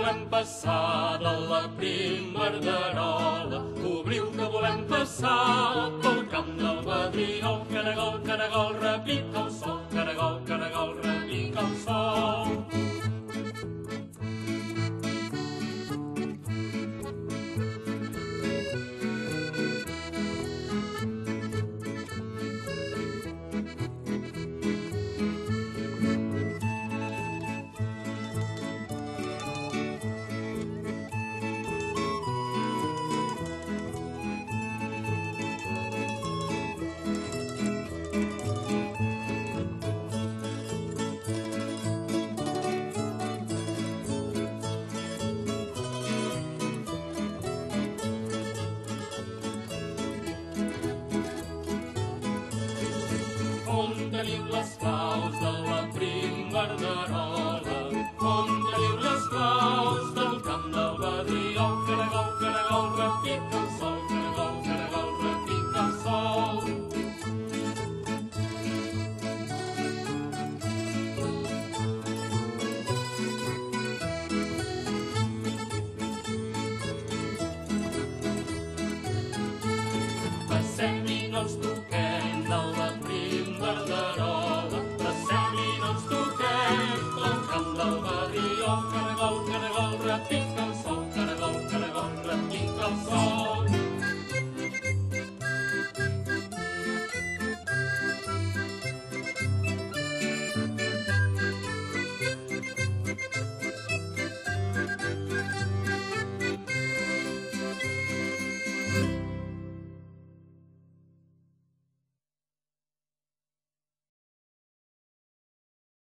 volem passar de la primerderola. Obriu que volem passar pel camp del Badriol. Caragol, caragol, repica el sol. Caragol, caragol, repica el sol. On teniu les claus de la primerderola? On